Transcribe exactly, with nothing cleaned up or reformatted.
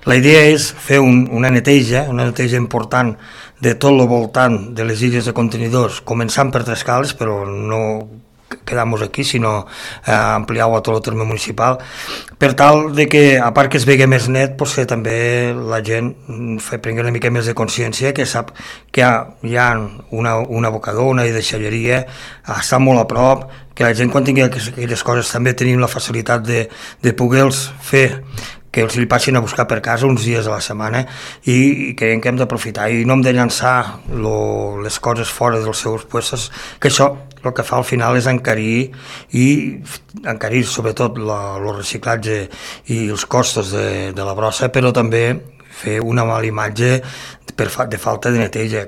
La idea és fer un, una neteja, una neteja important de tot el voltant de les illes de contenidors, començant per Trescales, però no quedar-nos aquí, sinó eh, ampliar-ho a tot el terme municipal, per tal de que, a part que es vegi més net, pues, que també la gent prengui una mica més de consciència, que sap que hi ha, hi ha una, un abocador, una deixalleria, està molt a prop, que la gent quan tingui aquelles coses també tenim la facilitat de, de poder-los fer, que els li passin a buscar per casa uns dies a la setmana, i, i creiem que hem d'aprofitar i no hem de llançar lo, les coses fora dels seus puestos, que això el que fa al final és encarir i encarir sobretot el reciclatge i els costos de, de la brossa, però també fer una mala imatge per fa, de falta de neteja.